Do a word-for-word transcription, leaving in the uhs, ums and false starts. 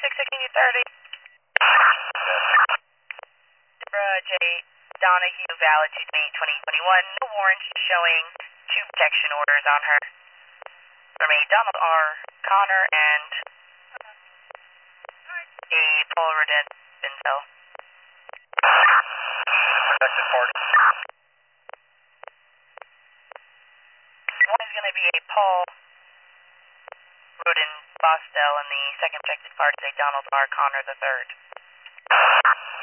six sixteen thirty. Deborah J. Donahue, valid two eight twenty twenty-one. No warrants showing two protection orders on her. From a Donald R. Connor and a Paul Rodet Benzel. Protection party. One is going to be a Paul Rodin Bostel, and the second protected party is a Donald R. Connor the third.